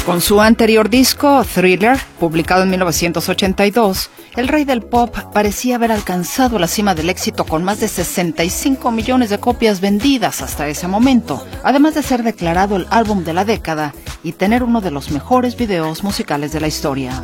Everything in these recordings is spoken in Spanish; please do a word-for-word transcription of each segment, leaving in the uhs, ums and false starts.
Con su anterior disco, Thriller, publicado en mil novecientos ochenta y dos, el rey del pop parecía haber alcanzado la cima del éxito con más de sesenta y cinco millones de copias vendidas hasta ese momento, además de ser declarado el álbum de la década y tener uno de los mejores videos musicales de la historia.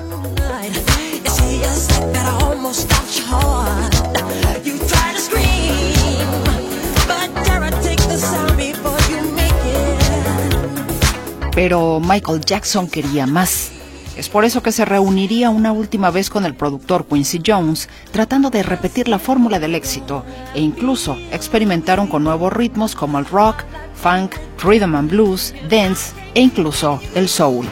Pero Michael Jackson quería más. Es por eso que se reuniría una última vez con el productor Quincy Jones, tratando de repetir la fórmula del éxito, e incluso experimentaron con nuevos ritmos como el rock, funk, rhythm and blues, dance e incluso el soul.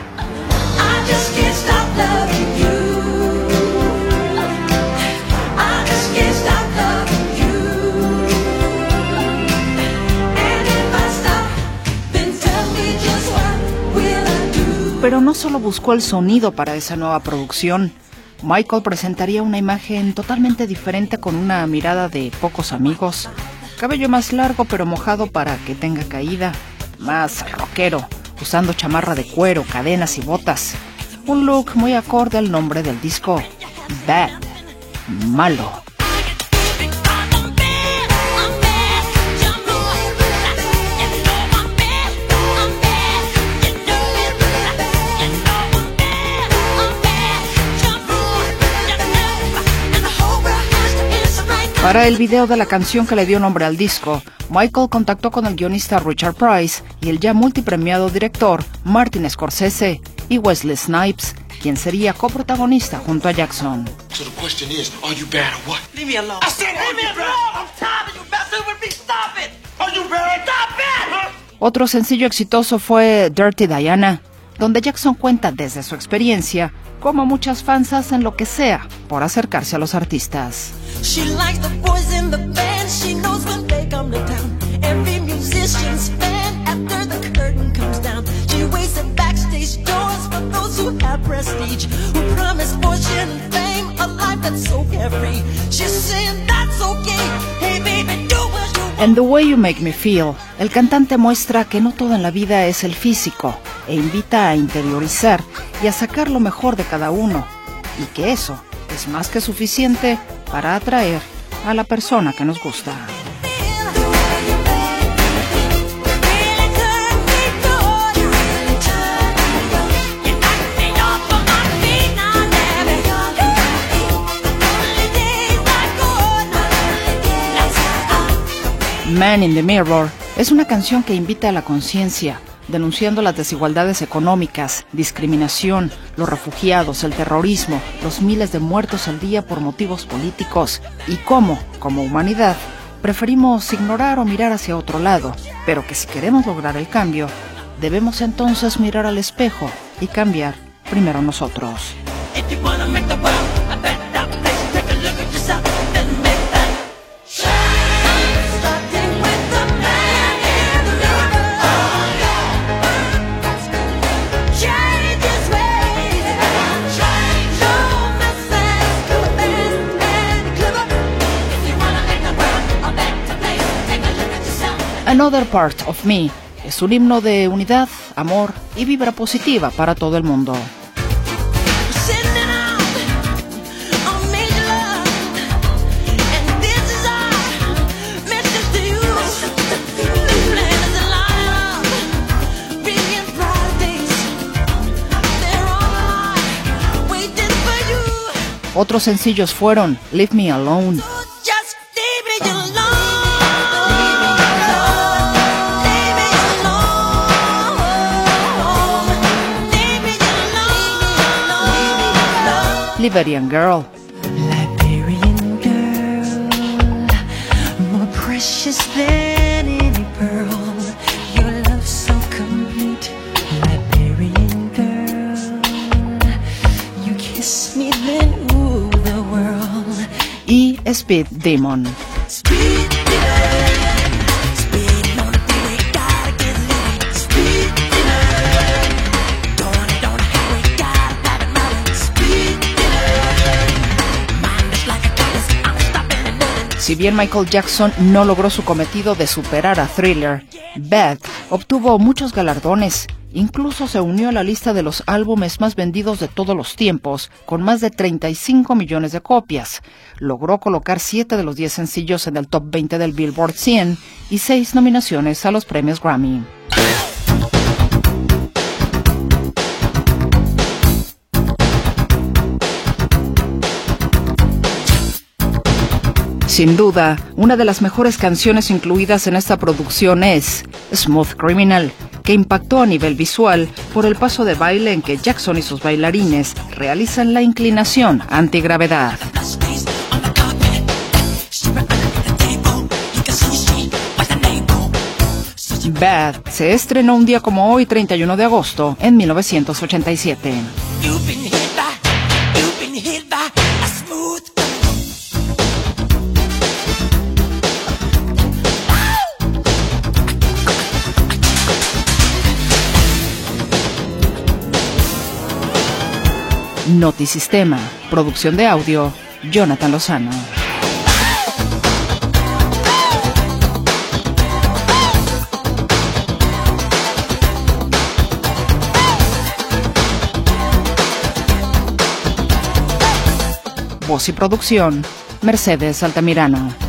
Pero no solo buscó el sonido para esa nueva producción. Michael presentaría una imagen totalmente diferente con una mirada de pocos amigos, cabello más largo pero mojado para que tenga caída, más rockero, usando chamarra de cuero, cadenas y botas. Un look muy acorde al nombre del disco, Bad, malo. Para el video de la canción que le dio nombre al disco, Michael contactó con el guionista Richard Price y el ya multipremiado director Martin Scorsese y Wesley Snipes, quien sería coprotagonista junto a Jackson. So the question is, are you bad or what? Leave me alone. I said, leave me alone. I'm tired of you messing with me. Stop it. Are you bad? Stop it. Otro sencillo exitoso fue Dirty Diana, donde Jackson cuenta desde su experiencia cómo muchas fans hacen lo que sea por acercarse a los artistas. She likes the boys in the band. She knows when they come to town. Every musician's fan after the curtain comes down. She waits at backstage doors for those who have prestige, who promise fortune and fame, a life that's so carefree. She's saying that's okay. Hey baby, do what you want. En The Way You Make Me Feel, el cantante muestra que no todo en la vida es el físico e invita a interiorizar y a sacar lo mejor de cada uno, y que eso es más que suficiente para atraer a la persona que nos gusta. Man in the Mirror es una canción que invita a la conciencia, denunciando las desigualdades económicas, discriminación, los refugiados, el terrorismo, los miles de muertos al día por motivos políticos y cómo, como humanidad, preferimos ignorar o mirar hacia otro lado, pero que si queremos lograr el cambio, debemos entonces mirar al espejo y cambiar primero nosotros. Another Part of Me es un himno de unidad, amor y vibra positiva para todo el mundo. Otros sencillos fueron Leave Me Alone, Liberian Girl, Liberian girl, more precious than any pearl, your love so complete. Liberian girl, you kiss me then ooh the world. Y Speed Demon. Speed demon, speed on the way, gotta get lit. Speed demon, don't don't hurry, gotta have it right. Speed demon, mind is like a compass, I'm stopping and moving. Si bien Michael Jackson no logró su cometido de superar a Thriller, Bad obtuvo muchos galardones Incluso se unió a la lista de los álbumes más vendidos de todos los tiempos, con más de treinta y cinco millones de copias. Logró colocar siete de los diez sencillos en el top veinte del Billboard cien y seis nominaciones a los premios Grammy. Sin duda, una de las mejores canciones incluidas en esta producción es Smooth Criminal, que impactó a nivel visual por el paso de baile en que Jackson y sus bailarines realizan la inclinación antigravedad. Bad se estrenó un día como hoy, treinta y uno de agosto, en mil novecientos ochenta y siete. Notisistema, producción de audio, Jonathan Lozano. Voz y producción, Mercedes Altamirano.